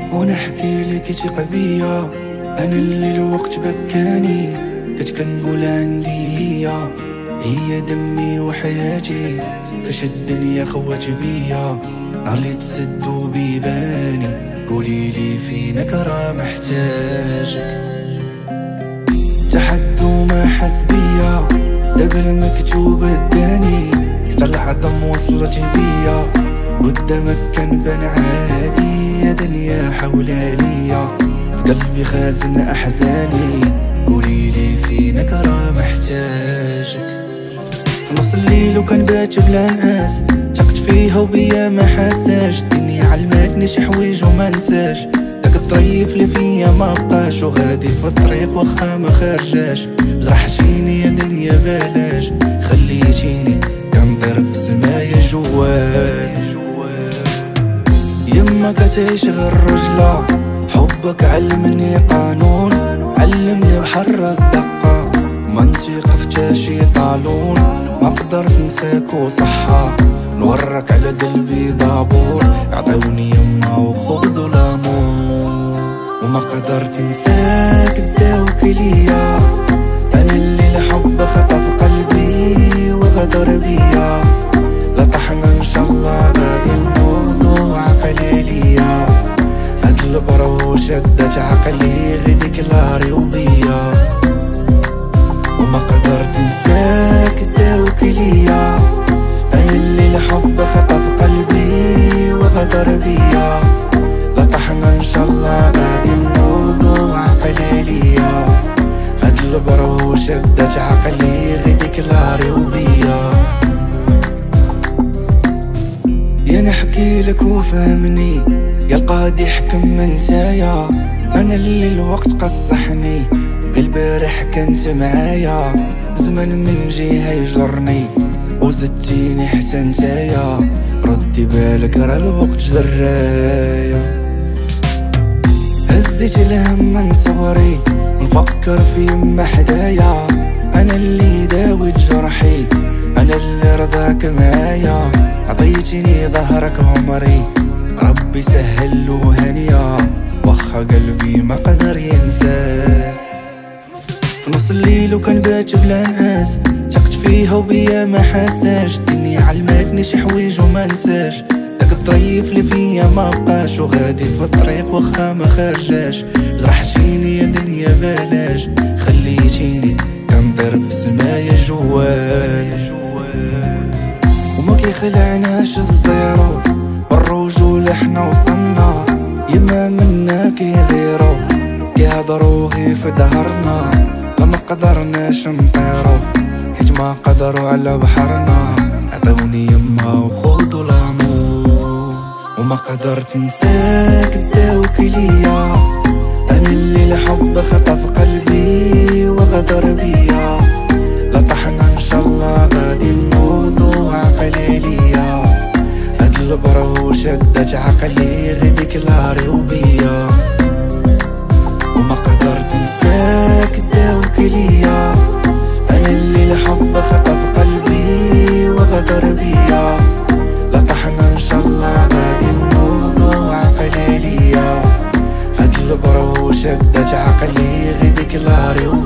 ونحكي لك تيق بيا انا اللي الوقت بكاني. كنت كنقول عندي هي دمي وحياتي، فاش الدنيا خوات بيا نهار اللي تسدو بيباني. قوليلي فينك راه محتاجك، تحدو ما حس بيا دابا المكتوب اداني. حتى العظم وصلت بيا قدامك كنبان عادي، يا دنيا حولها ليا في قلبي خازن احزاني. قوليلي فينك راه محتاجك. في نص الليل وكان بات بلا نعاس، تقت فيها وبيا ما حاساش. الدنيا علماتني شي حوايج وما نساش، داك الطريف اللي فيا ما بقاش. وغادي في الطريق واخا ما خرجاش، جرحتيني يا دنيا بلاش. خليتيني كنطير في السمايا جوال. يما كتعيش غير رجلة، حبك علمني قانون، علمني بحر الدقة منطق فتاشي طالون. ما قدرت نساك وصحة نورك على قلبي ضابور، عطيوني يما وخذوا لامور. وما قدرت نساك داوك ليا انا اللي الحب خطف قلبي وغدر بيا. لا طحنا ان شاء الله غادي نوضو عقلي ليا. هاد البرو شدت عقلي غيديك لاري وبيا. وما قدرت نساك داوك ليا انا اللي الحب خطف قلبي وغدر بيا. لا طحنا ان شاء الله غادي نوضو عقلي ليا. هاد البرو شدت عقلي غيديك لاري وبيا. يا نحكي لك وفهمني يا القاضي يحكم نتايا. انا اللي الوقت قصحني غير البارح كنت معايا. زمان من جهه يجرني وزدتيني حتى نتايا. ردي بالك راه الوقت جرايا. هزيت الهم من صغري نفكر في يما حدايا. انا اللي داويت جرحي انا اللي رضاك معايا. عطيتيني ظهرك عمري ربي سهل وهنيا، واخا قلبي ما قدر ينساه. في نص الليل وكان بات بلا نعاس، تقت فيها وبيا ما حاساش. الدنيا علماتني شي حوايج وما نساش، داك الطريف اللي فيا ما بقاش. وغادي في الطريق واخا ما خرجاش، جرحتيني يا دنيا بلاش. خليتيني كنطير في السمايا جوال. وما كيخلعناش الزيرو بالرجولة حنا وصلنا. يما منا كيغيرو كيهضرو غير في ظهرنا. لما قدرناش نطيرو حيت ما قدروا على بحرنا. عطوني يما وخذوا لامور. وما قدرت نساك داوك ليا انا اللي الحب خطف قلبي وغدر بيا. لا طحنا ان شاء الله غادي نوضو عقلي ليا. هاد البرو شدت عقلي غيديك لاري وبيا. وما قدرت نساك داوك ليا انا اللي الحب خطف قلبي وغدر بيا. لا طحنا ان شاء الله غادي نوضو عقلي ليا. هاد البرو شدت عقلي غيديك لاري وبيا.